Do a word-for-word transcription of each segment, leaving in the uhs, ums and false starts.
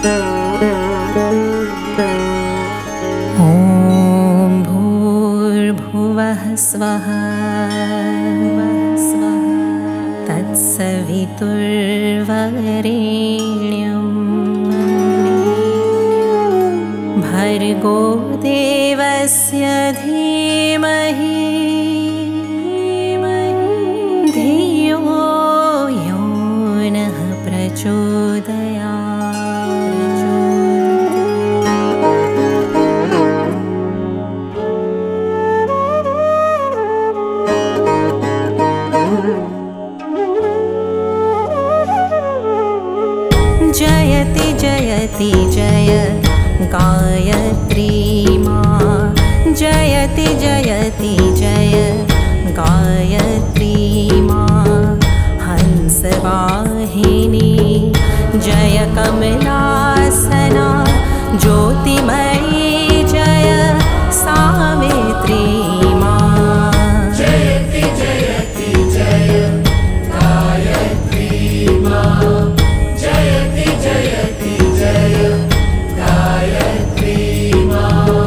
ॐ भूर्भुवः स्वः तत्सवितुर्वरेण्यं भर्गो देवस्य धीमहि धियो यो नः प्रचोदयात्। जयति जयति जय गायत्री मां, जयति जयति जय गायत्री मां, हंसवाहिनी जय कमलासना, ज्योतिमयी जय सावित्री मां। जयति जयति जय गायत्री मां, जयति जयति जय गायत्री मां।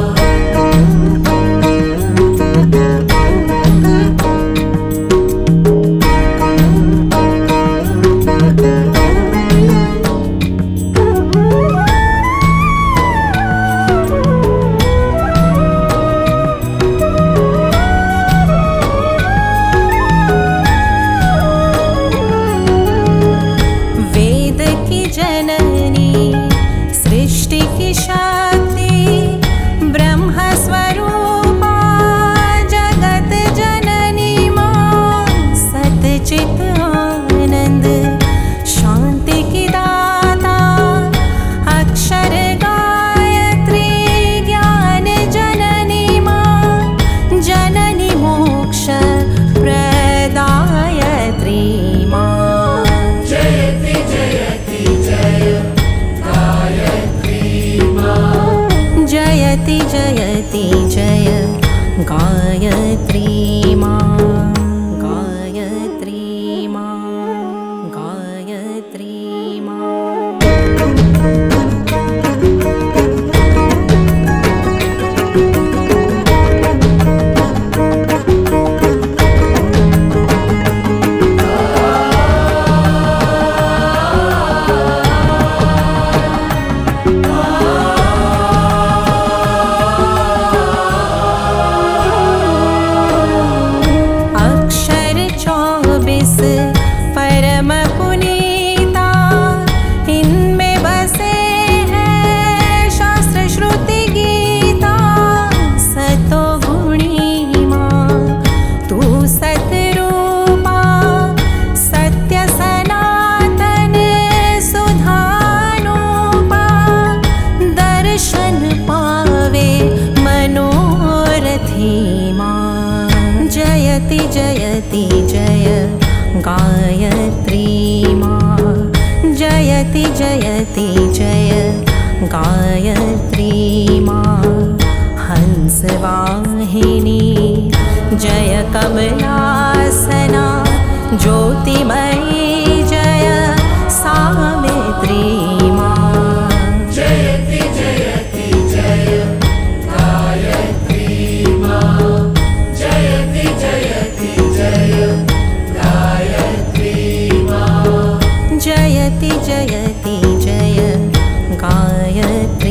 वेद की जननी सृष्टि की शक्ति, ब्रह्म स्वरूपा जगत जननी मां, सतचित आनंद शांति की दाता, अक्षर गायत्री ज्ञान जननी मां, जननी मोक्ष प्रदायत्री मां। जयति जयति जय गायत्री मां, जयति जयति जय गायत्री मां, गायत्री मां, गायत्री मां। अक्षर चौबीस परम पुनीता, इनमें बसे हैं शास्त्र श्रुति गीता, सतो गुणी मां तू सतरूपा, सत्य सनातन सुधानुपा, दर्शन पावे मनोरथी मां। जयति जयति जय गायत्री मां, जयति जयति जय गायत्री मां, हंसवाहिनी जय कमलासना, ज्योतिमयी जय सावित्री मां। जयति जयति जय गायत्री मां, जयति जयति जय गायत्री मां। जयति जयति जय गायत्री